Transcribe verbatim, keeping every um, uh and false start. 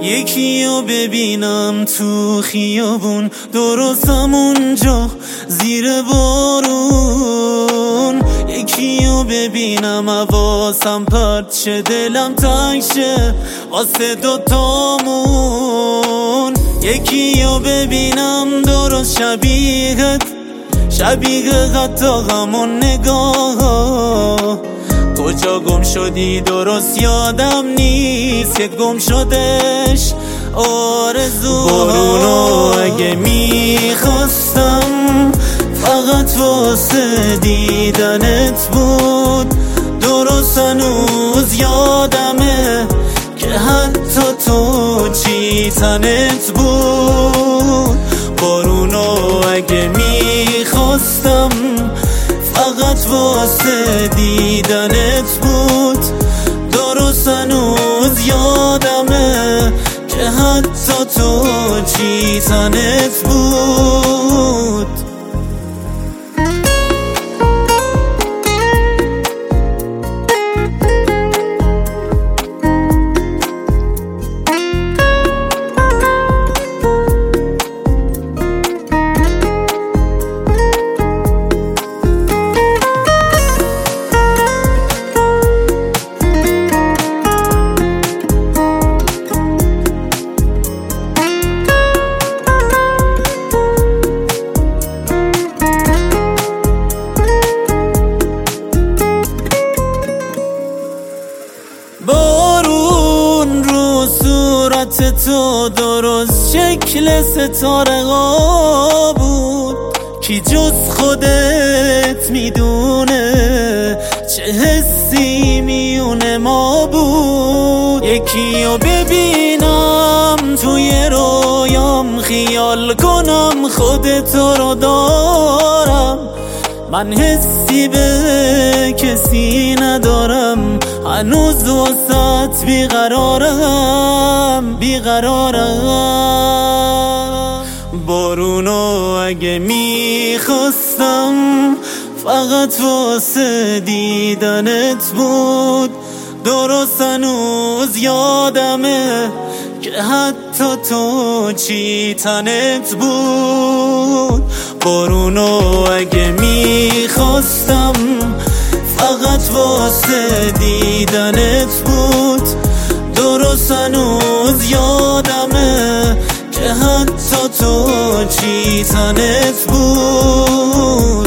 یکی رو ببینم تو خیابون، درست همونجا زیر بارون. یکی رو ببینم حواسم پرت شه، دلم تنگ شه واسه دوتامون. یکی رو ببینم درست شبیهت، شبیه حتی همون نگاه. کجا گم شدی درست یادم نیست، یک گم شدش آرزو. بارونو اگه میخواستم فقط واسه دیدنت بود، درست هنوز یادمه که حتی تو چی تنت بود. بارونو اگه میخواستم فقط واسه دیدنت بود، درست هنوز یادمه که حتی تو چی تنت بود. بارون رو صورت تو درست شکل ستاره ها بود، کی جز خودت میدونه چه حسی میونه ما بود. یکی رو ببینم توی رویام، خیال کنم خودتو رو دارم. من حسی به کسی ندارم، هنوز واسط بیقرارم بیقرارم. بارونو اگه میخواستم فقط واسه دیدنت بود، درست هنوز یادمه که حتی تو چی تنت بود. بارونو اگه میخواستم فقط واسه دیدنت بود، درست هنوز یادمه که حتی تو چی تنت بود.